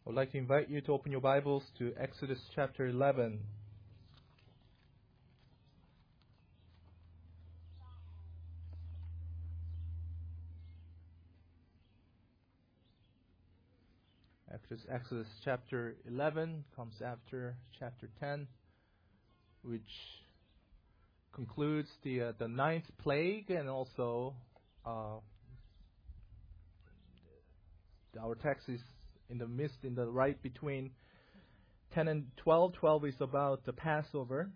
would like to invite you to open your Bibles to Exodus chapter 11. Exodus chapter 11 comes after chapter 10, which concludes the ninth plague, and also our text is in the right between 10 and 12. 12 is about the Passover.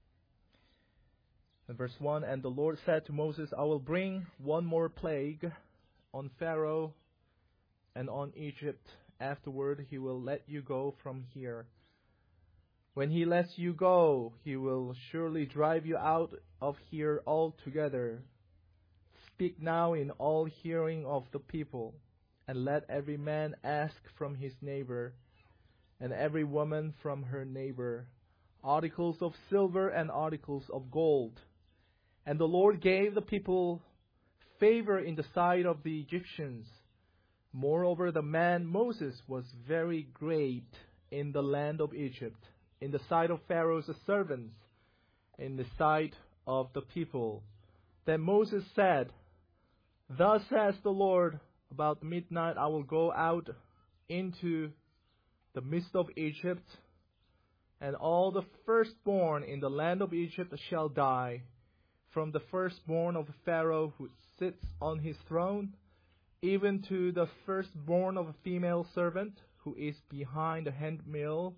And verse 1, and the Lord said to Moses, I will bring one more plague on Pharaoh and on Egypt. Afterward, he will let you go from here. When he lets you go, he will surely drive you out of here altogether. Speak now in all hearing of the people, and let every man ask from his neighbor, and every woman from her neighbor, articles of silver and articles of gold. And the Lord gave the people favor in the sight of the Egyptians. Moreover, the man Moses was very great in the land of Egypt, in the sight of Pharaoh's servants, in the sight of the people. Then Moses said, Thus says the Lord, about midnight I will go out into the midst of Egypt, and all the firstborn in the land of Egypt shall die, from the firstborn of Pharaoh who sits on his throne, even to the firstborn of a female servant who is behind the handmill,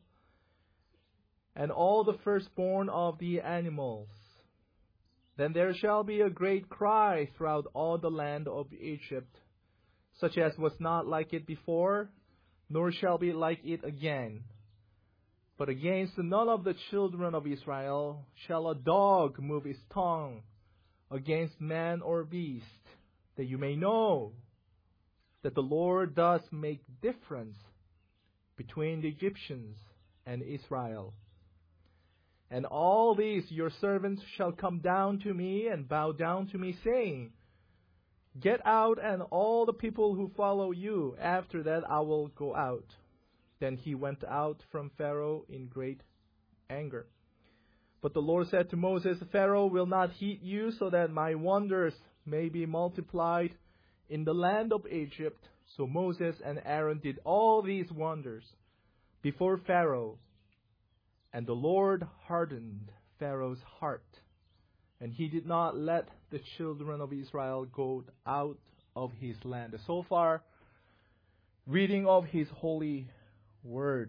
and all the firstborn of the animals. Then there shall be a great cry throughout all the land of Egypt, such as was not like it before, nor shall be like it again. But against none of the children of Israel shall a dog move his tongue against man or beast, that you may know that the Lord does make difference between the Egyptians and Israel. And all these your servants shall come down to me and bow down to me, saying, Get out, and all the people who follow you. After that I will go out. Then he went out from Pharaoh in great anger. But the Lord said to Moses, Pharaoh will not heed you, so that my wonders may be multiplied in the land of Egypt. So Moses and Aaron did all these wonders before Pharaoh. And the Lord hardened Pharaoh's heart, and he did not let the children of Israel go out of his land. So far, reading of his holy word.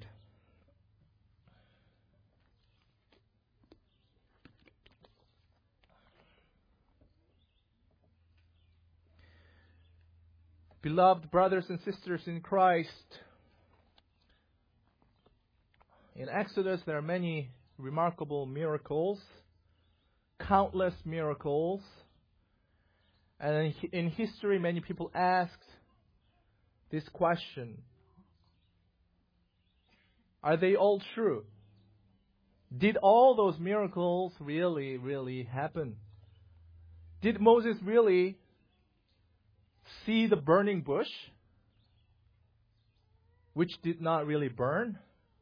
Beloved brothers and sisters in Christ, in Exodus there are many remarkable miracles, countless miracles. And in history, many people ask this question: are they all true? Did all those miracles really happen? Did Moses really see the burning bush, which did not really burn?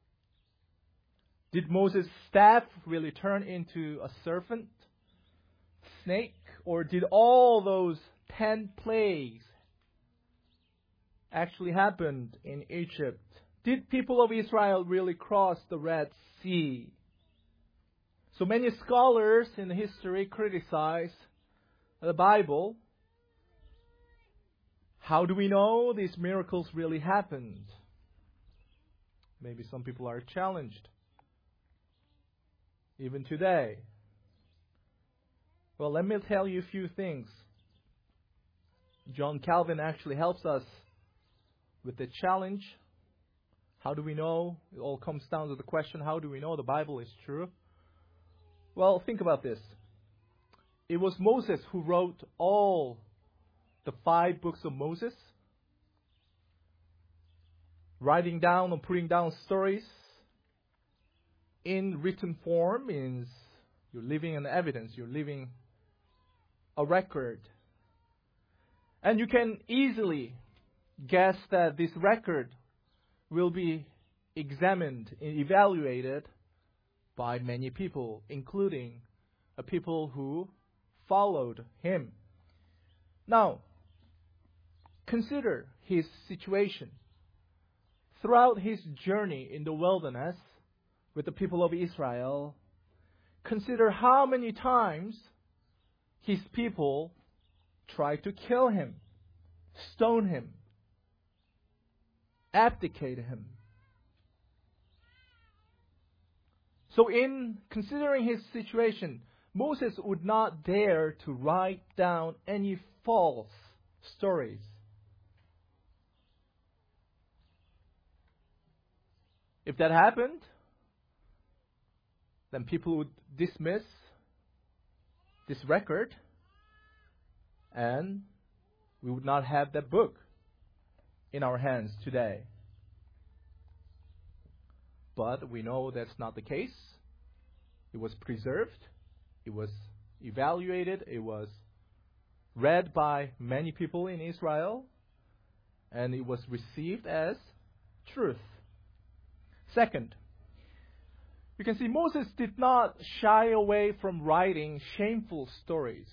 Did Moses' staff really turn into a serpent, snake? Or did all those 10 plagues actually happen in Egypt? Did people of Israel really cross the Red Sea? So many scholars in history criticize the Bible. How do we know these miracles really happened? Maybe some people are challenged even today. Well, let me tell you a few things. John Calvin actually helps us with the challenge. How do we know? It all comes down to the question, how do we know the Bible is true? Well, think about this. It was Moses who wrote all the 5 books of Moses, writing down or putting down stories in written form means you're living an evidence, you're living a record. And you can easily guess that this record will be examined and evaluated by many people, including a people who followed him. Now, consider his situation. Throughout his journey in the wilderness with the people of Israel, consider how many times his people tried to kill him, stone him, abdicate him. So in considering his situation, Moses would not dare to write down any false stories. If that happened, then people would dismiss this record, and we would not have that book in our hands today. But we know that's not the case. It was preserved. It was evaluated. It was read by many people in Israel. And it was received as truth. Second, you can see Moses did not shy away from writing shameful stories.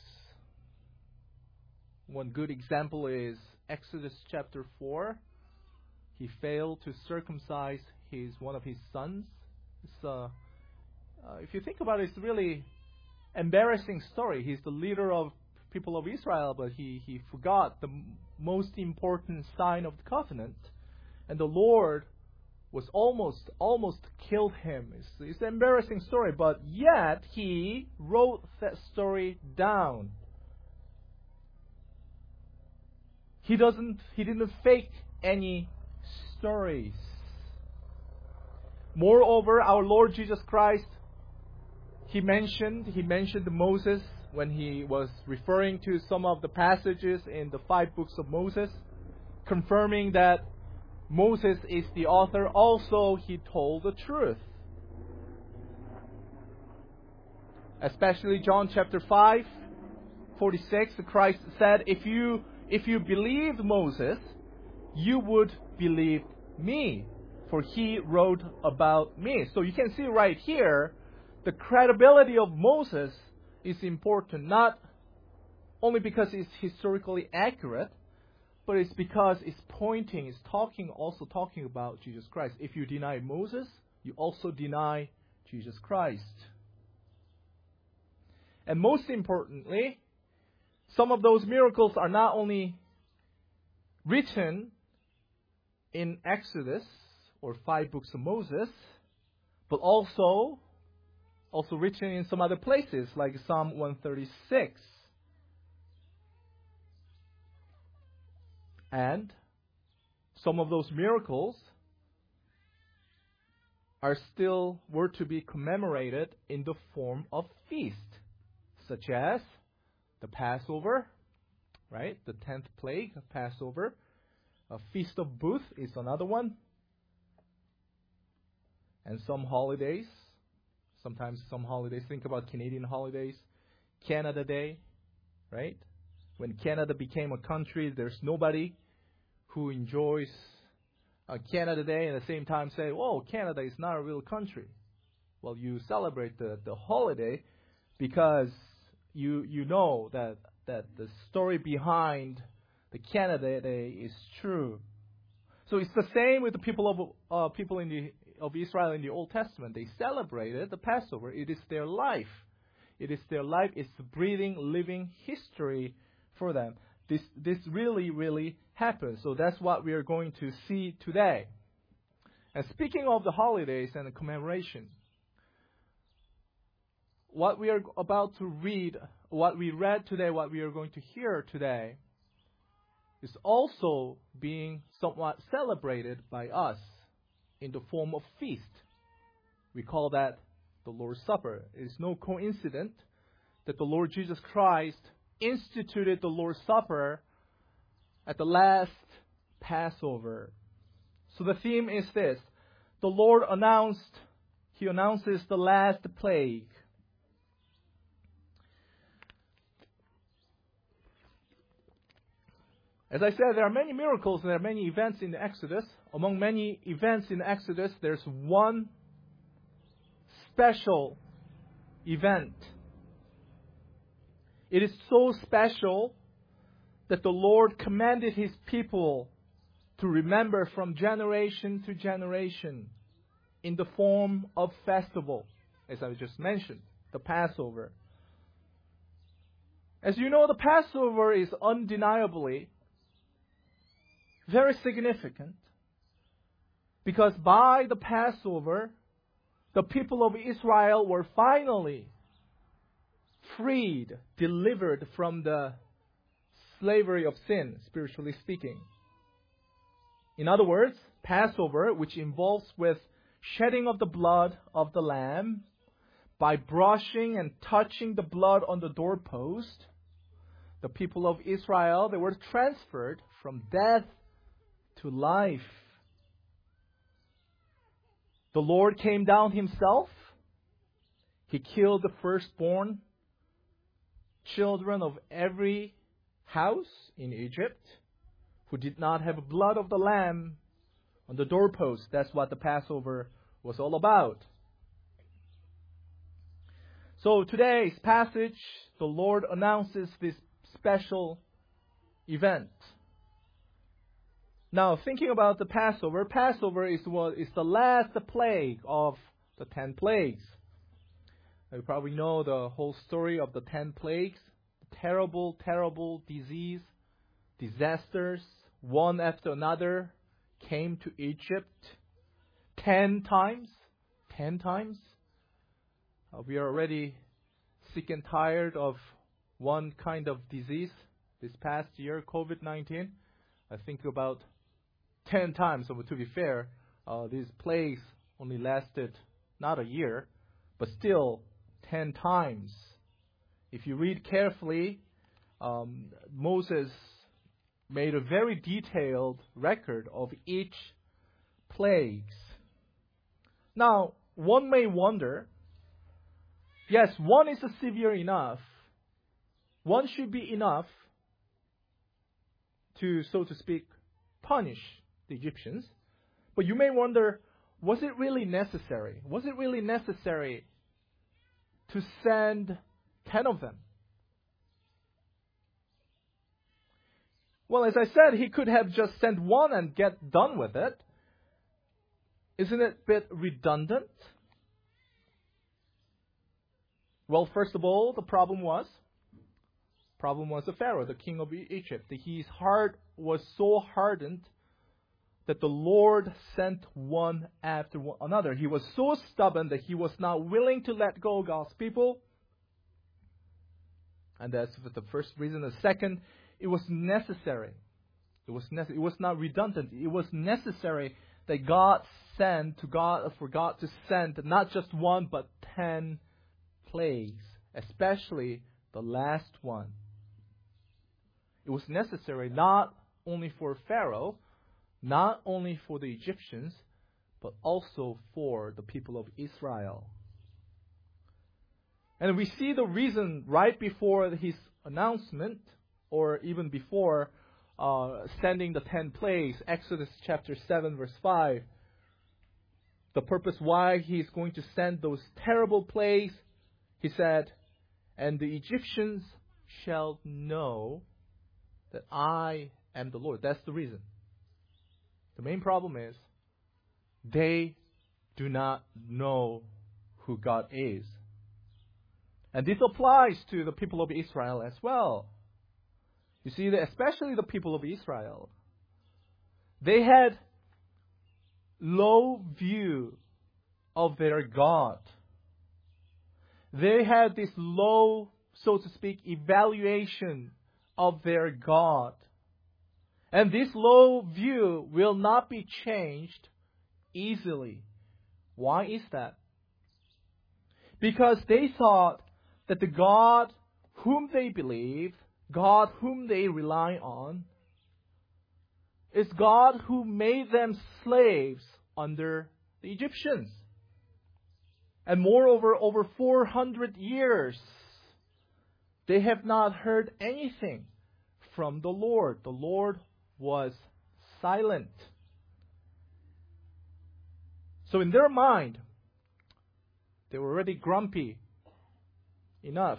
One good example is Exodus chapter 4. He failed to circumcise one of his sons. If you think about it, it's a really embarrassing story. He's the leader of people of Israel, but he forgot the most important sign of the covenant. And the Lord was almost killed him. It's an embarrassing story, but yet he wrote that story down. He didn't fake any stories. Moreover, our Lord Jesus Christ, he mentioned Moses when he was referring to some of the passages in the 5 books of Moses, confirming that Moses is the author. Also, he told the truth. Especially John chapter 5:46, Christ said, if you believed Moses, you would believe me, for he wrote about me. So you can see right here, the credibility of Moses is important, not only because it's historically accurate, but it's because it's also talking about Jesus Christ. If you deny Moses, you also deny Jesus Christ. And most importantly, some of those miracles are not only written in Exodus or 5 books of Moses, but also written in some other places, like Psalm 136. And some of those miracles were to be commemorated in the form of feast, such as the Passover, right? The 10th plague of Passover. A Feast of Booths is another one. And some holidays. Sometimes some holidays. Think about Canadian holidays. Canada Day, right? When Canada became a country, there's nobody who enjoys Canada Day and at the same time say, "Oh, Canada is not a real country." Well, you celebrate the holiday because you know that the story behind the Canada Day is true. So it's the same with the people of Israel in the Old Testament. They celebrated the Passover. It is their life. It's breathing, living history for them. This really happened. So that's what we are going to see today. And speaking of the holidays and the commemoration, what we are about to read, what we read today, what we are going to hear today, is also being somewhat celebrated by us in the form of feast. We call that the Lord's Supper. It is no coincidence that the Lord Jesus Christ instituted the Lord's Supper at the last Passover. So the theme is this. The Lord announces the last plague. As I said, there are many miracles and there are many events in the Exodus. Among many events in the Exodus, there's one special event. It is so special that the Lord commanded His people to remember from generation to generation in the form of festival, as I just mentioned, the Passover. As you know, the Passover is undeniably very significant because by the Passover, the people of Israel were finally freed, delivered from the slavery of sin, spiritually speaking. In other words, Passover, which involves with shedding of the blood of the lamb, by brushing and touching the blood on the doorpost, the people of Israel, they were transferred from death to life. The Lord came down Himself. He killed the firstborn children of every house in Egypt who did not have blood of the lamb on the doorpost. That's what the Passover was all about. So today's passage, the Lord announces this special event. Now, thinking about the Passover, Passover is the last plague of the 10 plagues. You probably know the whole story of the 10 plagues. Terrible, terrible disease, disasters, one after another, came to Egypt 10 times. 10 times. We are already sick and tired of one kind of disease. This past year, COVID-19, I think about 10 times. So to be fair, these plagues only lasted not a year, but still 10 times. If you read carefully, Moses made a very detailed record of each plagues. Now, one may wonder, yes, one is severe enough. One should be enough to, so to speak, punish the Egyptians. But you may wonder, was it really necessary? Was it really necessary to send 10 of them? Well, as I said, He could have just sent one and get done with it. Isn't it a bit redundant? Well, first of all, the problem was the Pharaoh, the king of Egypt. His heart was so hardened that the Lord sent one after another. He was so stubborn that He was not willing to let go of God's people. And that's the first reason. The second, it was necessary. It was not redundant. It was necessary that God forgot to send not just one, but 10 plagues, especially the last one. It was necessary not only for Pharaoh, not only for the Egyptians, but also for the people of Israel. And we see the reason right before His announcement, or even before sending the 10 plagues, Exodus chapter 7, verse 5. The purpose why He's going to send those terrible plagues, He said, "And the Egyptians shall know that I am the Lord." That's the reason. The main problem is they do not know who God is. And this applies to the people of Israel as well. You see, especially the people of Israel, they had low view of their God. They had this low, so to speak, evaluation of their God. And this low view will not be changed easily. Why is that? Because they thought that the God whom they believe, God whom they rely on, is God who made them slaves under the Egyptians. And moreover, over 400 years, they have not heard anything from the Lord. The Lord was silent. So in their mind, they were already grumpy enough.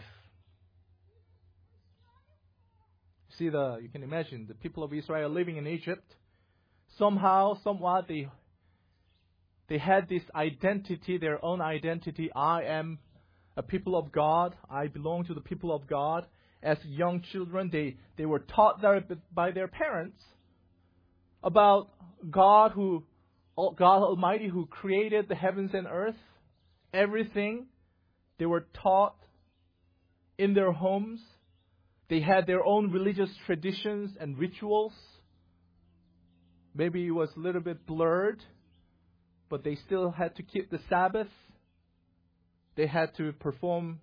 See, you can imagine the people of Israel living in Egypt. Somehow, somewhat, they had this identity, their own identity. I am a people of God. I belong to the people of God. As young children, they were taught by their parents about God Almighty, who created the heavens and earth, everything. They were taught in their homes. They had their own religious traditions and rituals. Maybe it was a little bit blurred, but they still had to keep the Sabbath. They had to perform,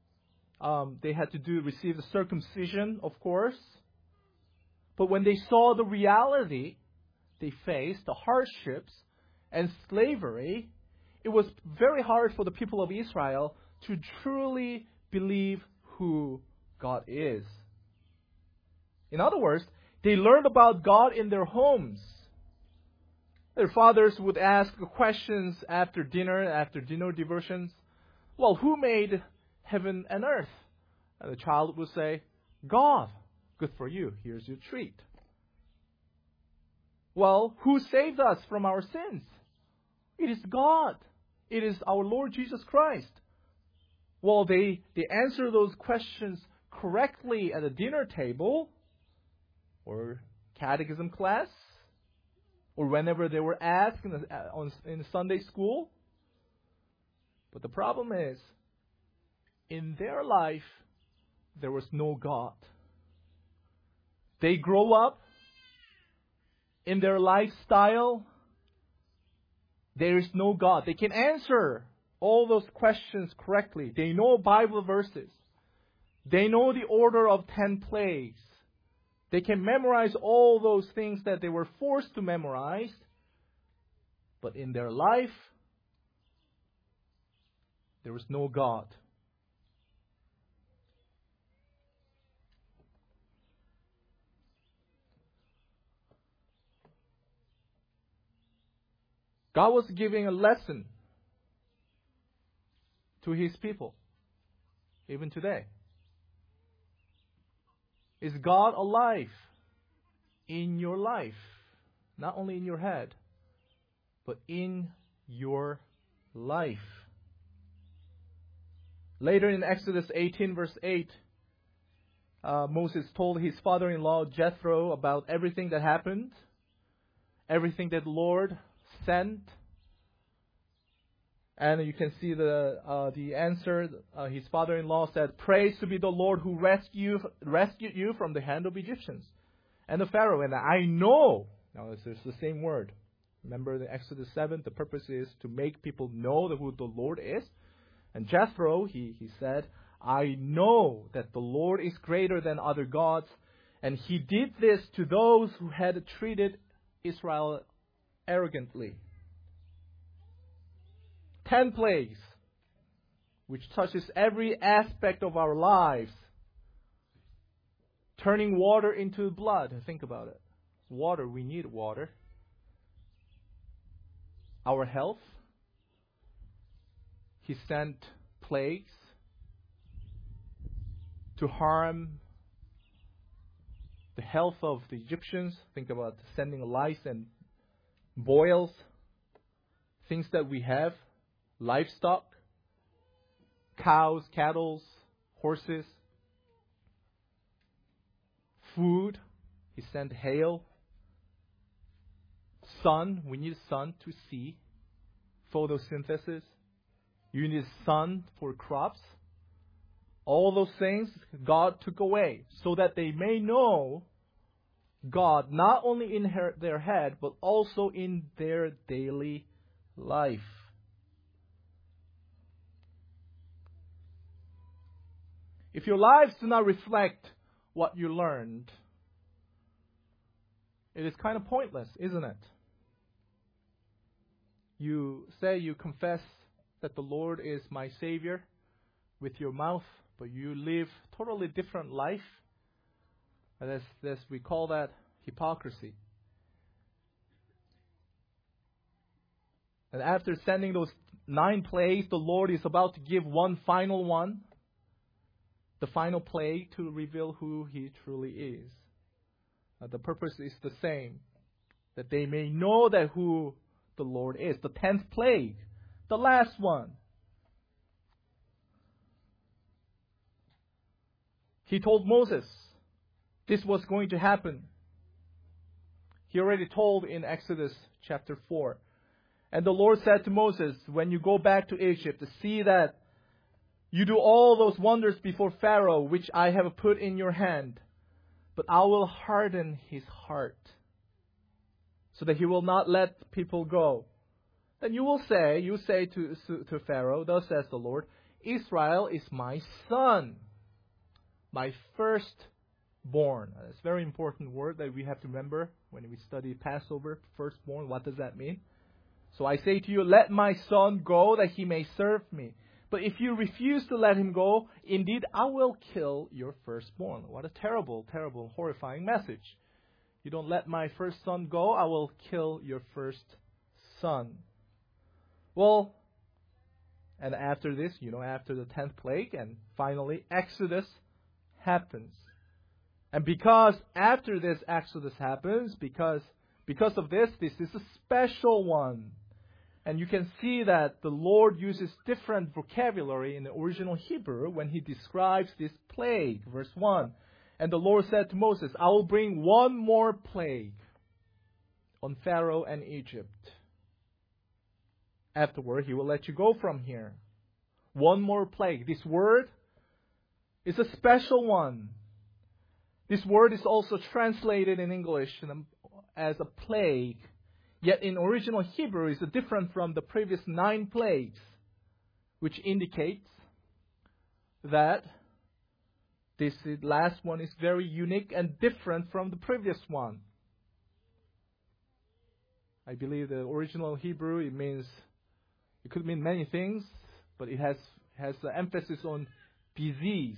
receive the circumcision, of course. But when they saw the reality they faced, the hardships and slavery, it was very hard for the people of Israel to truly believe who God is. In other words, they learned about God in their homes. Their fathers would ask questions after dinner diversions. Well, who made heaven and earth? And the child would say, God. Good for you. Here's your treat. Well, who saved us from our sins? It is God. It is our Lord Jesus Christ. Well, they answer those questions correctly at the dinner table or catechism class or whenever they were asked in Sunday school. But the problem is, in their life, there was no God. They grow up in their lifestyle. There is no God. They can answer all those questions correctly. They know Bible verses. They know the order of 10 plagues. They can memorize all those things that they were forced to memorize. But in their life, there was no God. God was giving a lesson to His people, even today. Is God alive in your life? Not only in your head, but in your life. Later in Exodus 18 verse 8, Moses told his father-in-law Jethro about everything that happened, everything that the Lord sent. And you can see the answer. His father-in-law said, "Praise to be the Lord who rescued you from the hand of Egyptians and the Pharaoh." And I know, now it's the same word. Remember the Exodus 7, the purpose is to make people know who the Lord is. And Jethro, he said, "I know that the Lord is greater than other gods." And he did this to those who had treated Israel arrogantly. 10 plagues, which touches every aspect of our lives. Turning water into blood. Think about it. Water, we need water. Our health. He sent plagues to harm the health of the Egyptians. Think about sending lice and boils. Things that we have. Livestock, cows, cattle, horses, food. He sent hail. Sun, we need sun to see. Photosynthesis. You need sun for crops. All those things God took away so that they may know God not only in their head but also in their daily life. If your lives do not reflect what you learned, it is kind of pointless, isn't it? You say you confess that the Lord is my Savior with your mouth, but you live totally different life. And we call that hypocrisy. And after sending those 9 plagues, the Lord is about to give one final one. The final plague to reveal who He truly is. The purpose is the same. That they may know that who the Lord is. The 10th plague. The last one. He told Moses this was going to happen. He already told in Exodus chapter 4. And the Lord said to Moses, when you go back to Egypt, to see that you do all those wonders before Pharaoh, which I have put in your hand, but I will harden his heart, so that he will not let people go. Then you say to Pharaoh, thus says the Lord, Israel is my son, my firstborn. That's a very important word that we have to remember when we study Passover. Firstborn, what does that mean? So I say to you, let my son go that he may serve me. But if you refuse to let him go, indeed I will kill your firstborn. What a terrible, terrible, horrifying message. You don't let my first son go, I will kill your first son. Well, and after this, after the 10th plague, and finally Exodus happens. And because after this Exodus happens, because of this is a special one. And you can see that the Lord uses different vocabulary in the original Hebrew when He describes this plague. Verse 1. And the Lord said to Moses, I will bring one more plague on Pharaoh and Egypt. Afterward, He will let you go from here. One more plague. This word is a special one. This word is also translated in English as a plague. Yet in original Hebrew is different from the previous 9 plagues, which indicates that this last one is very unique and different from the previous one. I believe the original Hebrew, it could mean many things, but it has the emphasis on disease.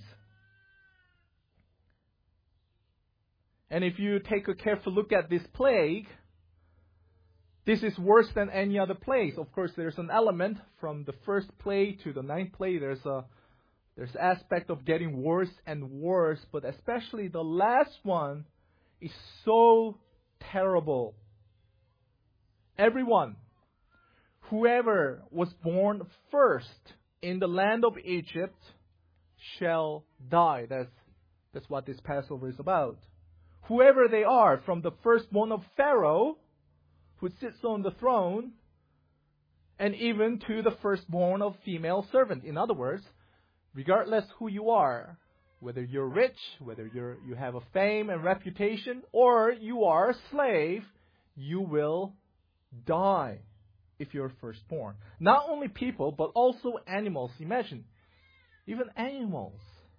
And if you take a careful look at this plague, this is worse than any other plague. Of course, there's an element from the first plague to the 9th plague. There's aspect of getting worse and worse, but especially the last one is so terrible. Everyone, whoever was born first in the land of Egypt shall die. That's what this Passover is about. Whoever they are, from the firstborn of Pharaoh, who sits on the throne, and even to the firstborn of female servant. In other words, regardless who you are, whether you're rich, whether you have a fame and reputation, or you are a slave, you will die if you're firstborn. Not only people, but also animals. Imagine, even animals.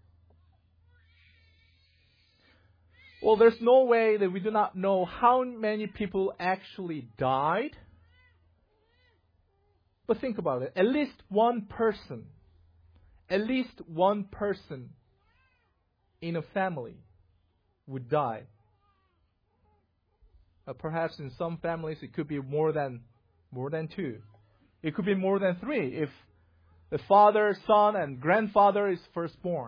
Well, there's no way that we do not know how many people actually died. But think about it. At least one person in a family would die. Perhaps in some families it could be more than 2. It could be more than 3 if the father, son, and grandfather is firstborn.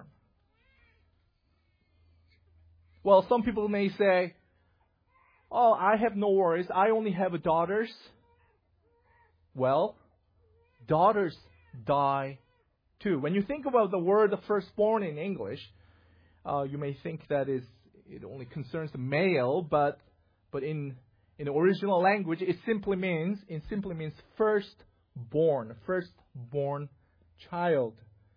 Well, some people may say, oh, I have no worries. I only have daughters. Well, daughters die too. When you think about the word firstborn in English, you may think that it only concerns the male, but in the original language, it simply means firstborn child.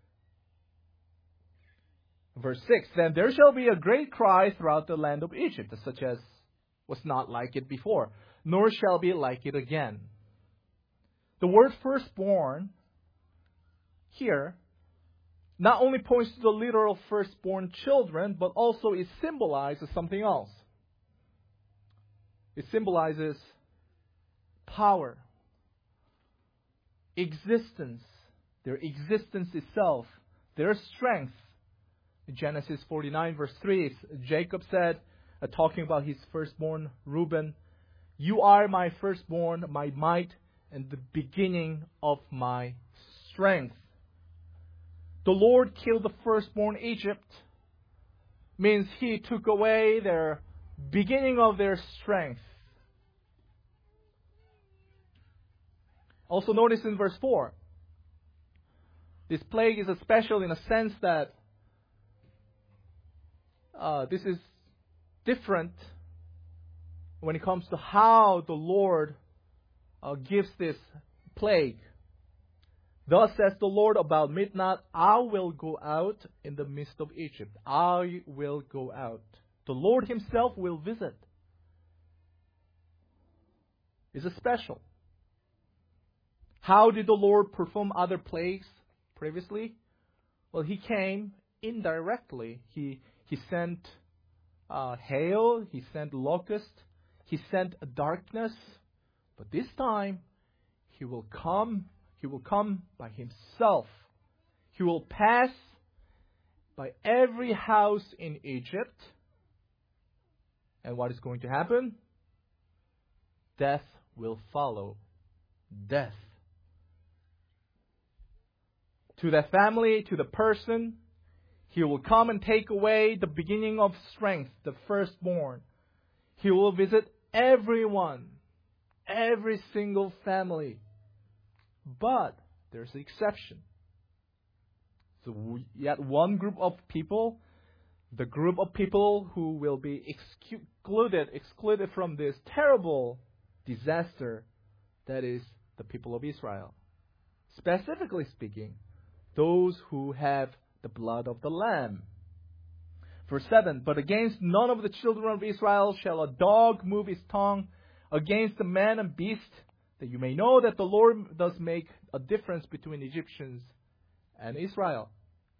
Verse 6, then there shall be a great cry throughout the land of Egypt, such as was not like it before, nor shall be like it again. The word firstborn here not only points to the literal firstborn children, but also it symbolizes something else. It symbolizes power, existence, their existence itself, their strength. In Genesis 49 verse 3, Jacob said, talking about his firstborn, Reuben. You are my firstborn, my might, and the beginning of my strength. The Lord killed the firstborn Egypt means He took away their beginning of their strength. Also notice in verse 4, this plague is special in a sense that this is different when it comes to how the Lord gives this plague. Thus says the Lord, about midnight, I will go out in the midst of Egypt. I will go out. The Lord Himself will visit. It's special. How did the Lord perform other plagues previously? Well, He came indirectly. He sent hail. He sent locusts. He sent darkness. But this time, He will come. He will come by Himself. He will pass by every house in Egypt. And what is going to happen? Death will follow. Death. To the family, to the person, He will come and take away the beginning of strength, the firstborn. He will visit everyone, every single family. But there's an exception. So yet one group of people, the group of people who will be excluded from this terrible disaster, that is the people of Israel. Specifically speaking, those who have the blood of the Lamb. Verse 7, but against none of the children of Israel shall a dog move his tongue, against the man and beast, that you may know that the Lord does make a difference between Egyptians and Israel.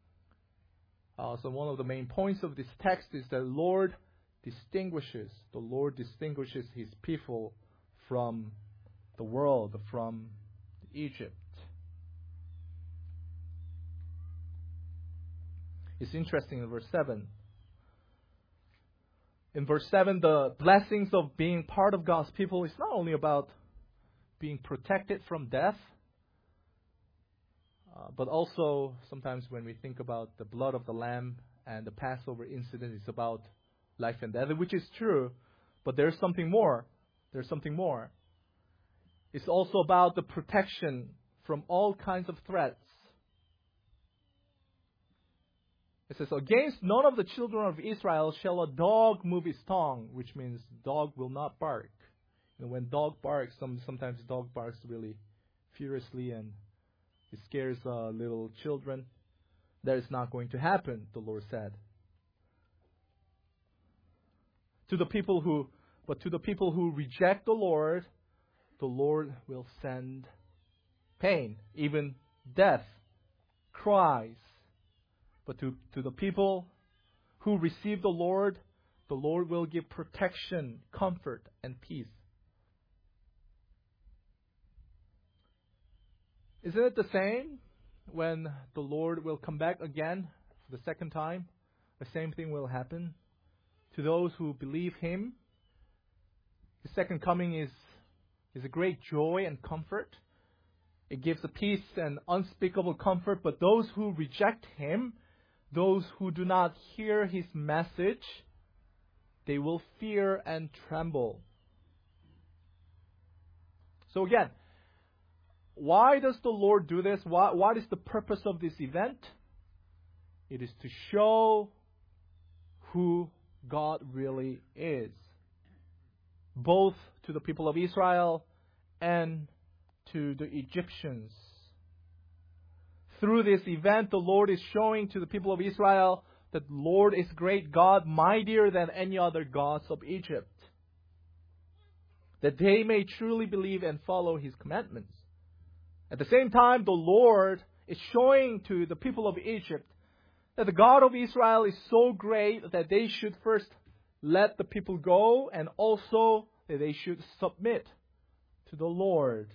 So one of the main points of this text is that the Lord distinguishes His people from the world, from Egypt. It's interesting in verse 7. In verse 7, the blessings of being part of God's people is not only about being protected from death, but also sometimes when we think about the blood of the Lamb and the Passover incident, it's about life and death, which is true, but there's something more. There's something more. It's also about the protection from all kinds of threats. It says, against none of the children of Israel shall a dog move his tongue, which means dog will not bark. And when dog barks, sometimes the dog barks really furiously and it scares little children. That is not going to happen, the Lord said. To the people who reject the Lord will send pain, even death, cries. But to the people who receive the Lord will give protection, comfort, and peace. Isn't it the same when the Lord will come back again for the second time? The same thing will happen to those who believe Him. His second coming is a great joy and comfort. It gives a peace and unspeakable comfort. But those who reject Him, those who do not hear His message, they will fear and tremble. So again, why does the Lord do this? What is the purpose of this event? It is to show who God really is, both to the people of Israel and to the Egyptians. Through this event, the Lord is showing to the people of Israel that the Lord is great God, mightier than any other gods of Egypt, that they may truly believe and follow His commandments. At the same time, the Lord is showing to the people of Egypt that the God of Israel is so great that they should first let the people go, and also that they should submit to the Lord.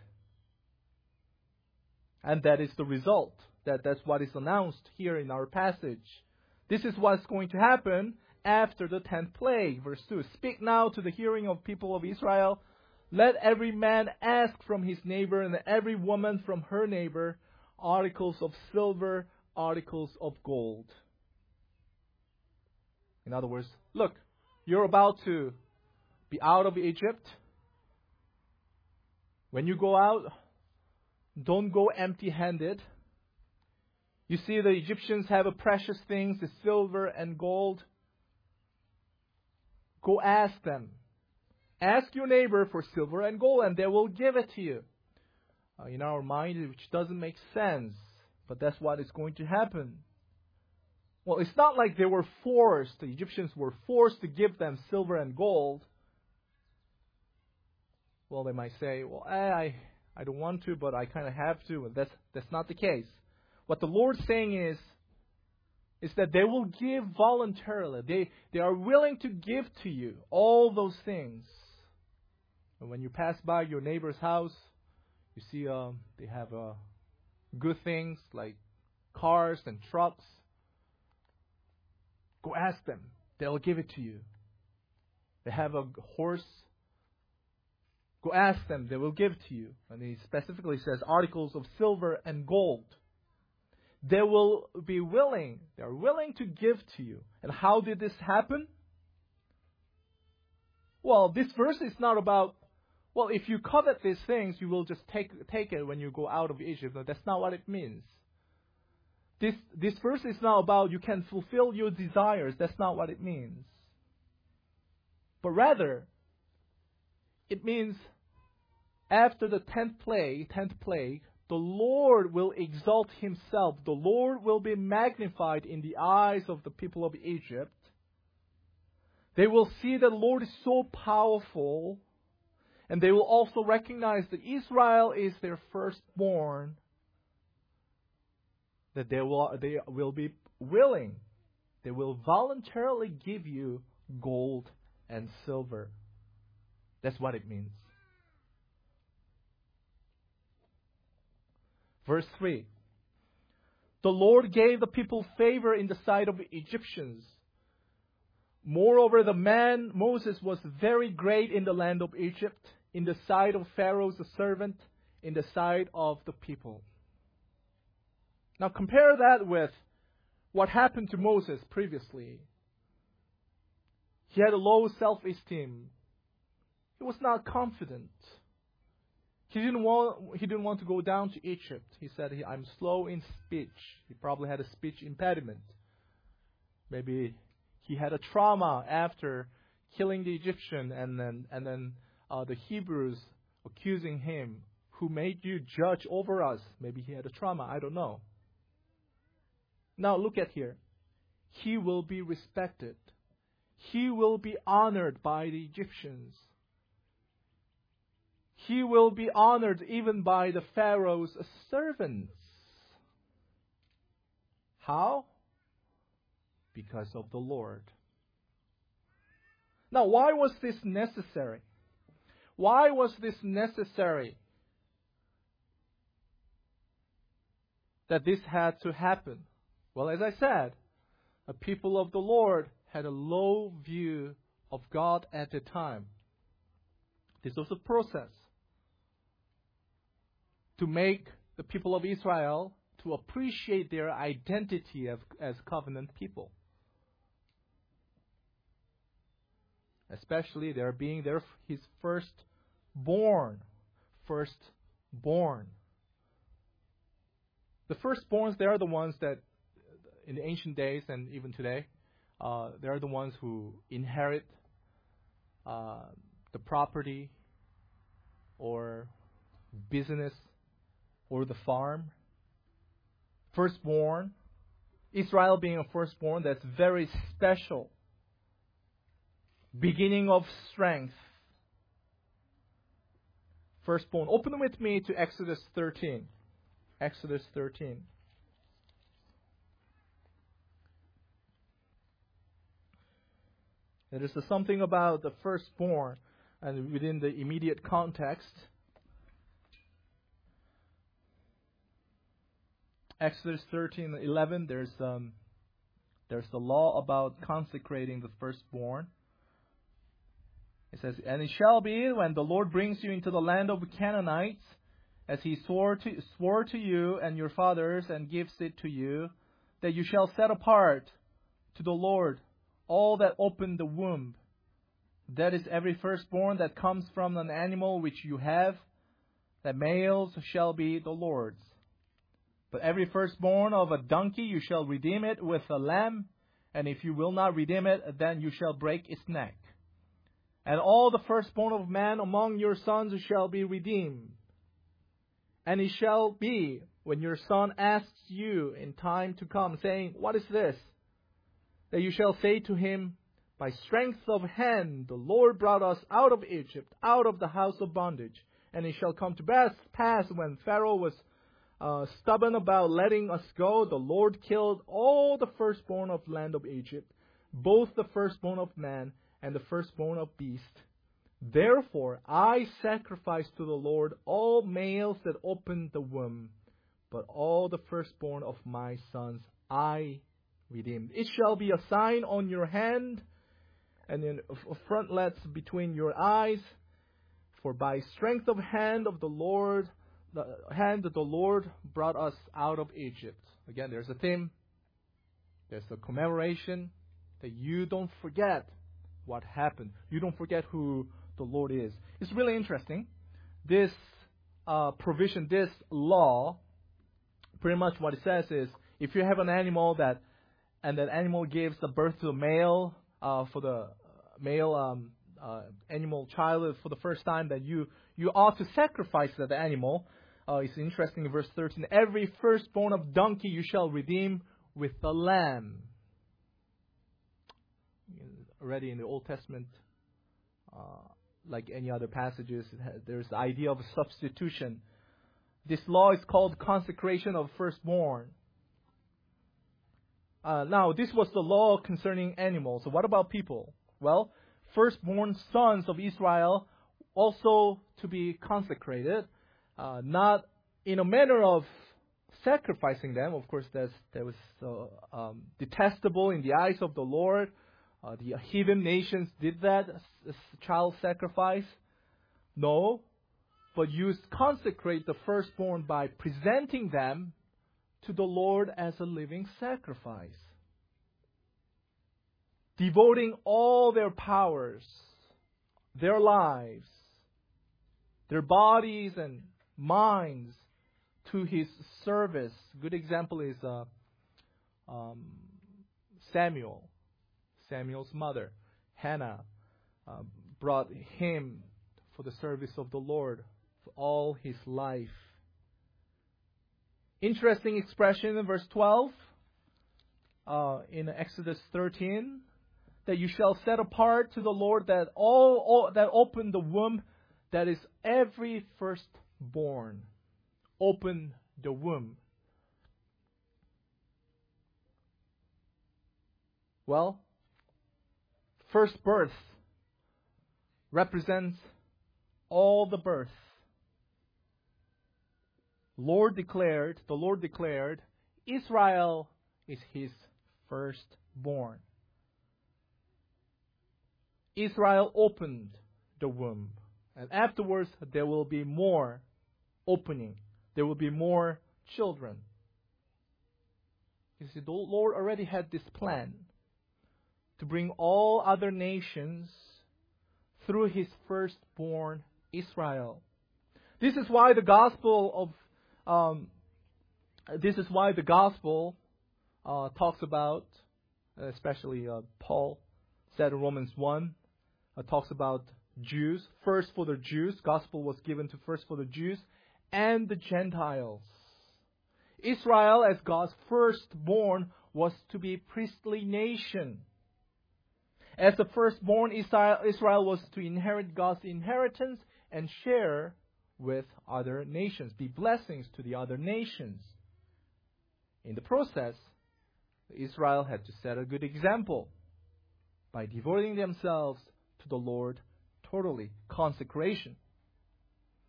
And that is the result. That's what is announced here in our passage. This is what's going to happen after the 10th plague. Verse 2, speak now to the hearing of people of Israel. Let every man ask from his neighbor and every woman from her neighbor articles of silver, articles of gold. In other words, look, you're about to be out of Egypt. When you go out, don't go empty-handed. You see, the Egyptians have a precious things, the silver and gold. Go ask them. Ask your neighbor for silver and gold, and they will give it to you. In our mind, which doesn't make sense, but that's what is going to happen. Well, it's not like they were forced, the Egyptians were forced to give them silver and gold. Well, they might say, well, I don't want to, but I kind of have to. And that's not the case. What the Lord's saying is that they will give voluntarily. They are willing to give to you all those things. And when you pass by your neighbor's house, you see they have good things like cars and trucks. Go ask them. They'll give it to you. They have a horse. Go ask them. They will give it to you. And he specifically says articles of silver and gold. They will be willing. They are willing to give to you. And how did this happen? Well, this verse is not about, well, if you covet these things, you will just take it when you go out of Egypt. No, that's not what it means. This verse is not about you can fulfill your desires. That's not what it means. But rather, it means after the 10th plague, the Lord will exalt Himself. The Lord will be magnified in the eyes of the people of Egypt. They will see that the Lord is so powerful, and they will also recognize that Israel is their firstborn, that they will be willing. They will voluntarily give you gold and silver. That's what it means. Verse 3. The Lord gave the people favor in the sight of the Egyptians. Moreover, the man Moses was very great in the land of Egypt, in the sight of Pharaoh the servant, in the sight of the people. Now compare that with what happened to Moses previously. He had a low self-esteem. He was not confident. He didn't want to go down to Egypt. He said, I'm slow in speech. He probably had a speech impediment. Maybe he had a trauma after killing the Egyptian, and then the Hebrews accusing him, who made you judge over us. Maybe he had a trauma. I don't know. Now look at here. He will be respected. He will be honored by the Egyptians. He will be honored even by the Pharaoh's servants. How? Because of the Lord. Now, why was this necessary? Why was this necessary that this had to happen? Well, as I said, the people of the Lord had a low view of God at the time. This was a process to make the people of Israel to appreciate their identity as covenant people. Especially their being his firstborn. The firstborns, they are the ones that, in the ancient days and even today, they are the ones who inherit the property or business or the farm. Firstborn. Israel being a firstborn, that's very special. Beginning of strength. Firstborn. Open with me to Exodus 13. Exodus 13. There is something about the firstborn and within the immediate context. Exodus 13:11. There's There's the law about consecrating the firstborn. It says, "And it shall be when the Lord brings you into the land of the Canaanites, as He swore to you and your fathers, and gives it to you, that you shall set apart to the Lord all that open the womb. That is every firstborn that comes from an animal which you have, that males shall be the Lord's. But every firstborn of a donkey you shall redeem it with a lamb, and if you will not redeem it, then you shall break its neck. And all the firstborn of man among your sons shall be redeemed. And it shall be, when your son asks you in time to come, saying, What is this? That you shall say to him, By strength of hand the Lord brought us out of Egypt, out of the house of bondage. And it shall come to pass when Pharaoh was stubborn about letting us go, the Lord killed all the firstborn of land of Egypt, both the firstborn of man and the firstborn of beast. Therefore I sacrifice to the Lord all males that open the womb, but all the firstborn of my sons I redeemed. It shall be a sign on your hand and in frontlets between your eyes, for by strength of hand of the Lord, the hand of the Lord brought us out of Egypt." Again, there's a theme. There's a commemoration that you don't forget what happened. You don't forget who the Lord is. It's really interesting. This provision, this law, pretty much what it says is, if you have an animal and that animal gives the birth to a male, for the male animal child for the first time, that you ought to sacrifice that animal. It's interesting in verse 13. Every firstborn of donkey you shall redeem with the lamb. Already in the Old Testament, like any other passages, there's the idea of substitution. This law is called consecration of firstborn. Now, this was the law concerning animals. So what about people? Well, firstborn sons of Israel also to be consecrated, not in a manner of sacrificing them. Of course, that was detestable in the eyes of the Lord. The heathen nations did that as child sacrifice. No, but you consecrate the firstborn by presenting them to the Lord as a living sacrifice, devoting all their powers, their lives, their bodies and minds to His service. Good example is Samuel. Samuel's mother, Hannah, brought him for the service of the Lord for all his life. Interesting expression in verse 12 in Exodus 13, that you shall set apart to the Lord that all that open the womb, that is every firstborn. Open the womb. Well, first birth represents all the birth. The Lord declared, Israel is His firstborn. Israel opened the womb. And afterwards, there will be more opening. There will be more children. You see, the Lord already had this plan to bring all other nations through His firstborn Israel. This is why the gospel talks about, especially Paul said in Romans 1, talks about Jews. First for the Jews, gospel was given to first for the Jews and the Gentiles. Israel, as God's firstborn, was to be a priestly nation. As the firstborn, Israel was to inherit God's inheritance and share with other nations, be blessings to the other nations. In the process, Israel had to set a good example by devoting themselves to the Lord totally. Consecration.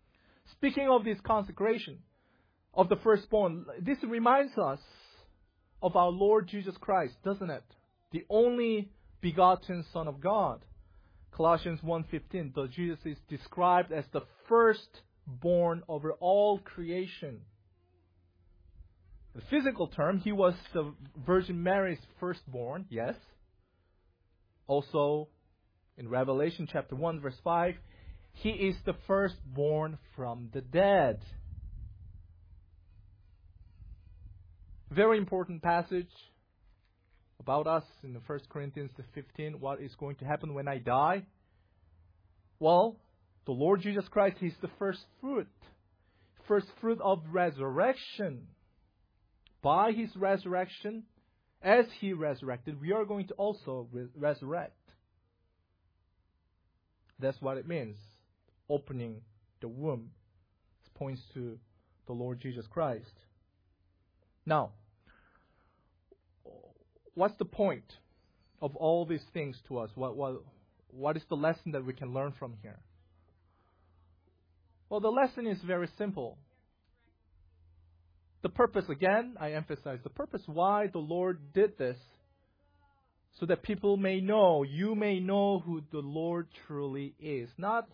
Speaking of this consecration of the firstborn, this reminds us of our Lord Jesus Christ, doesn't it? The only begotten Son of God. Colossians 1:15, though Jesus is described as the firstborn over all creation. The physical term, he was the Virgin Mary's firstborn, yes. Also, in Revelation chapter 1, verse 5, he is the firstborn from the dead. Very important passage about us in the 1 Corinthians 15. What is going to happen when I die? Well, the Lord Jesus Christ is the first fruit of resurrection. By His resurrection, as He resurrected, we are going to also resurrect. That's what it means. Opening the womb. This points to the Lord Jesus Christ. Now, what's the point of all these things to us? What is the lesson that we can learn from here? Well, the lesson is very simple. The purpose, again, I emphasize, the purpose why the Lord did this, so that people may know, you may know who the Lord truly is. Not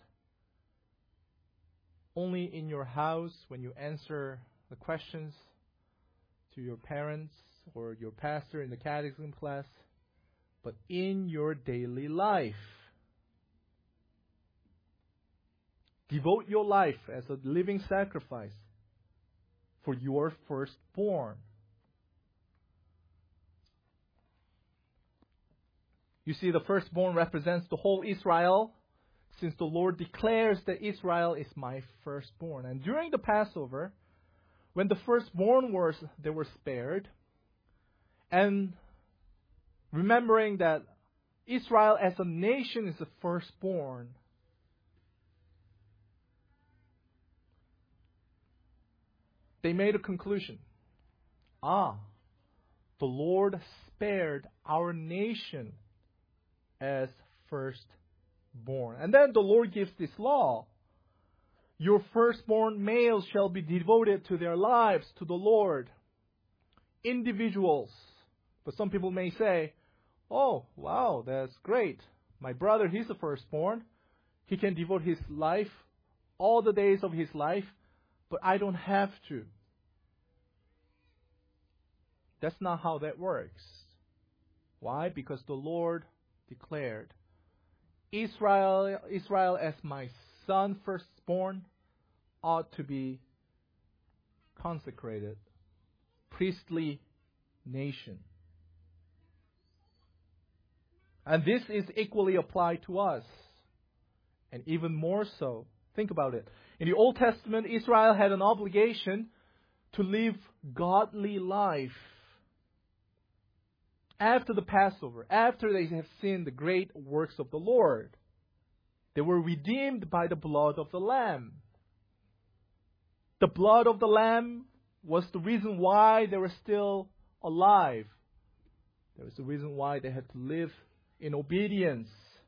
only in your house when you answer the questions to your parents or your pastor in the catechism class, but in your daily life. Devote your life as a living sacrifice for your firstborn. You see, the firstborn represents the whole Israel, since the Lord declares that Israel is my firstborn. And during the Passover, when the firstborn were spared, and remembering that Israel as a nation is the firstborn, they made a conclusion. The Lord spared our nation as firstborn. And then the Lord gives this law. Your firstborn males shall be devoted to their lives to the Lord. Individuals. But some people may say, oh, wow, that's great. My brother, he's the firstborn. He can devote his life, all the days of his life, but I don't have to. That's not how that works. Why? Because the Lord declared, Israel as my son firstborn ought to be consecrated, priestly nation. And this is equally applied to us. And even more so. Think about it. In the Old Testament, Israel had an obligation to live godly life. After the Passover, after they have seen the great works of the Lord, they were redeemed by the blood of the Lamb. The blood of the Lamb was the reason why they were still alive. There was the reason why they had to live in obedience.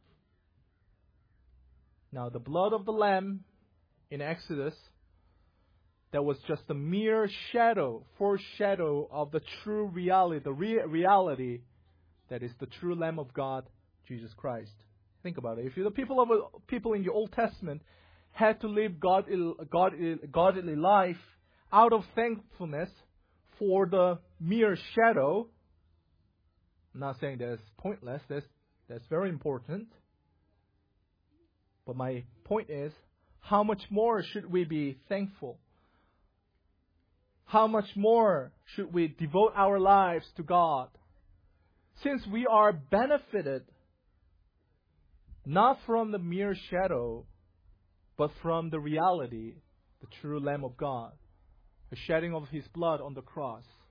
Now, the blood of the Lamb in Exodus, that was just a mere foreshadow of the true reality, the reality that is the true Lamb of God, Jesus Christ. Think about it. If the people in the Old Testament had to live godly life out of thankfulness for the mere shadow, I'm not saying that's pointless. That's very important. But my point is, how much more should we be thankful? How much more should we devote our lives to God? Since we are benefited not from the mere shadow, but from the reality, the true Lamb of God, the shedding of His blood on the cross.